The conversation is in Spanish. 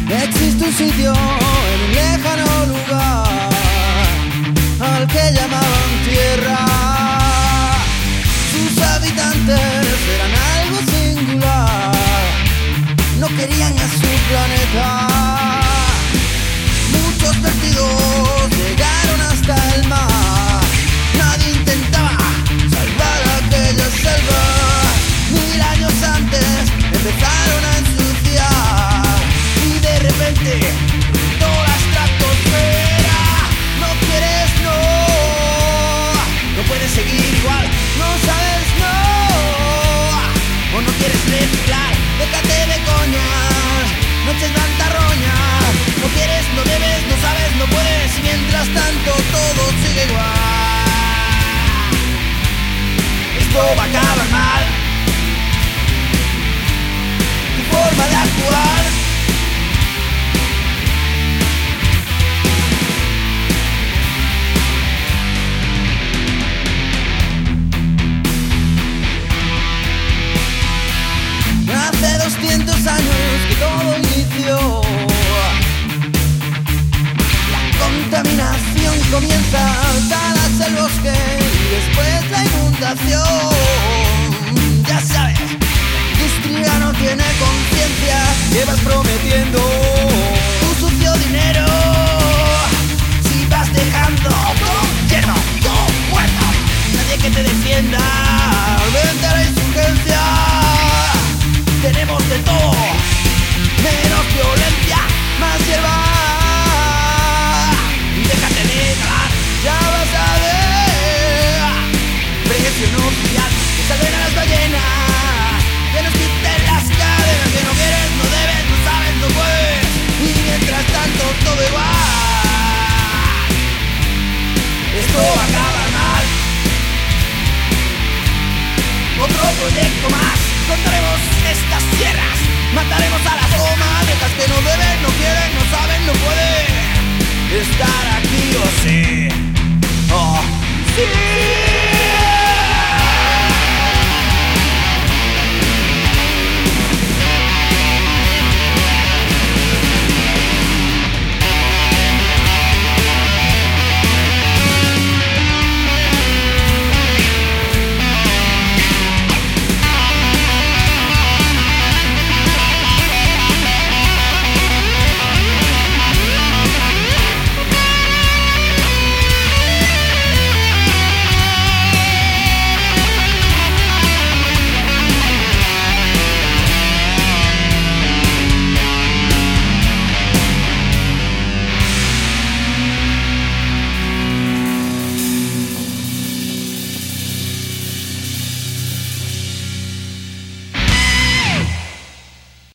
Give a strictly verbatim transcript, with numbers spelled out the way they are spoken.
Existe un sitio en un lejano lugar al que llamaban tierra. Sus habitantes eran algo singular, no querían a su planeta. Muchos vertidos llegaron hasta el mar, nadie intentaba salvar aquella selva. Mil años antes empezaron a ensuciar y de repente toda la estratosfera. No quieres, no, no puedes seguir igual, no sabes, no, o no quieres reciclar, déjate de coñas, noches bantarroñas. No quieres, no debes, no sabes, no puedes, y mientras tanto todo sigue igual. Esto va a acabar mal, tu forma de actuar. Hace doscientos años que todo inició. La contaminación comienza, talas el bosque y después la inundación. Ya sabes, la industria no tiene conciencia, llevas prometiendo tu sucio dinero. Si vas dejando todo lleno, todo muerto, nadie que te defienda, vente a la insurgencia. Tenemos de todo, menos violencia, más hierba. Déjate de cagar, ya vas a ver. Presión oficial, que salven a las ballenas, que nos quiten las cadenas, que no quieres, no debes, no sabes, no puedes, y mientras tanto todo igual. Esto va a acabar mal. Otro proyecto más. Cortaremos estas tierras, mataremos a las comadrejas que no deben, no quieren, no saben, no pueden estar aquí o sí. Oh, sí.